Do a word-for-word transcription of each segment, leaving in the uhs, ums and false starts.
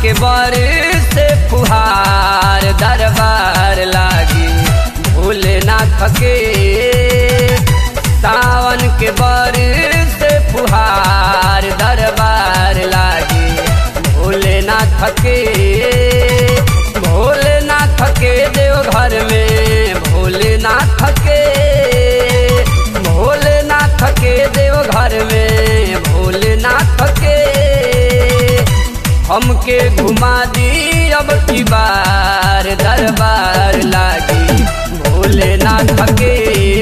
के बारिश से फुहार दरबार लागी भोलेनाथ के। सावन के बारिश से फुहार दरबार लागी भोलेनाथ के। भोलेनाथ के देवघर में भोलेनाथ के। भोलेनाथ के देवघर में भोलेनाथ के। हमके घुमा दी अब की बार दरबार लागी भोलेनाथ के।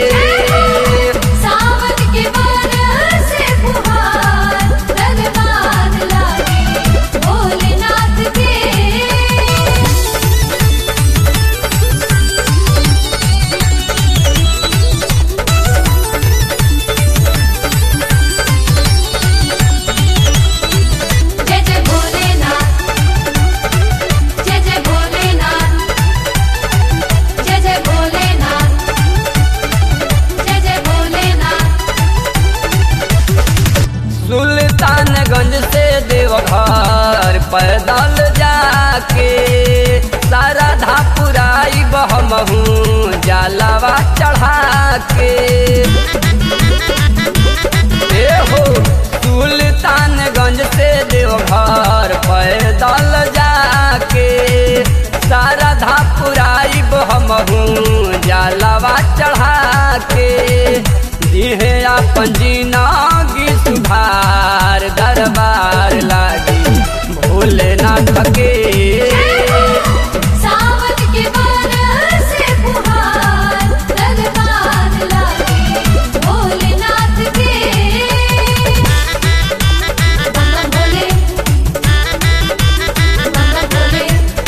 सावन के बारिश से फुहार दरबार लागी भोलेनाथ के। सुल्तानगंज से देवघर पैदल जाके सारा धापुराई बहमहू जलवा चढ़ा के। ए हो सुल्तानगंज से देवघर पैदल जाके सारा धापुराई बहमहू जलवा चढ़ा के। दिहे अपन जिंदगी सुधार दरबार लागी भोलेनाथ के। सावन के बारिश से फुहार दरबार लागी भोलेनाथ के। बम भोले बम भोले।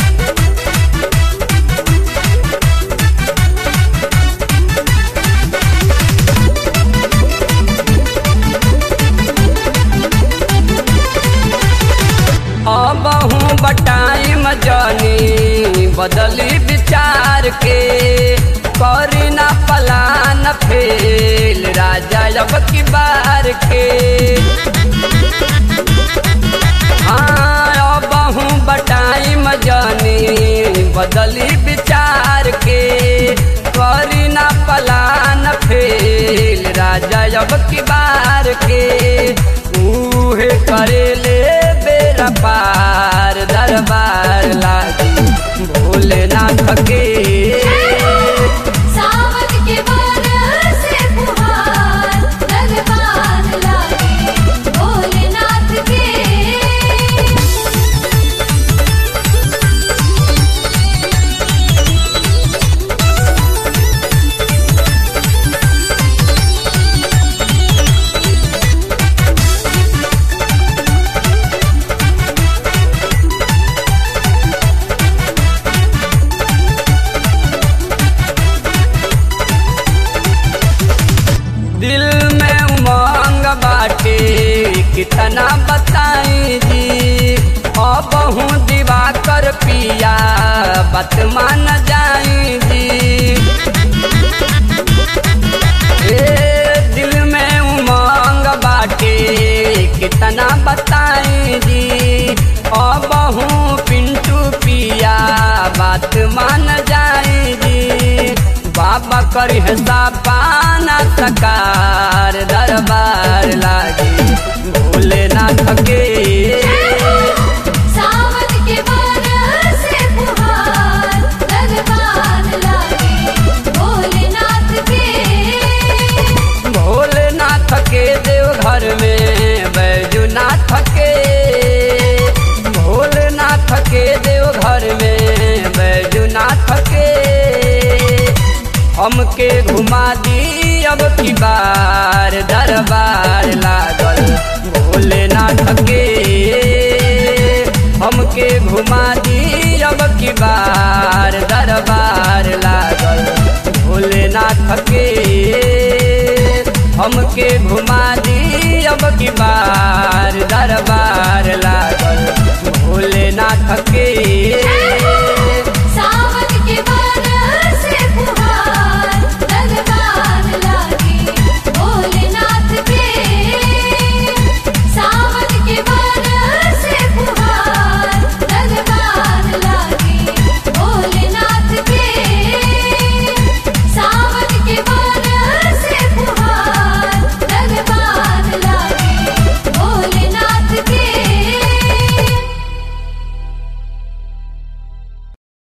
अबहू बटाई मजानी बदली विचार के। करी ना पलान फेल राजा अब की बार के। हाँ अबहू बटाई मजानी बदली विचार के। करी ना पलान फेल राजा अब की बार के। उहे करेले बेरा पार दरबार लागी भोलेनाथ के। सावन के बारिश से फुहार दरबार लागी भोलेनाथ के। दिल में उमंग बाटे कितना बताई जी। अबहू दिवाकर पिया बात मान जाई जी। ए दिल में उमंग बाटे कितना बताई जी। अबहू पिंटू पिया बात मान जाई जी। बाबा करी है पाना सकार दरबार लागी भोलेनाथ के। सावन के बारिश से फुहार दरबार लागी भोलेनाथ के। भोलेनाथ के देवघर में बैजूनाथ के। भोलेनाथ के देवघर में बैजूनाथ के। हमके घुमा दी अब की बार दरबार लागल भोलेनाथ के। हमके घुमा दी अब की बार दरबार लागल भोलेनाथ के। हमके घुमा दी अब की बार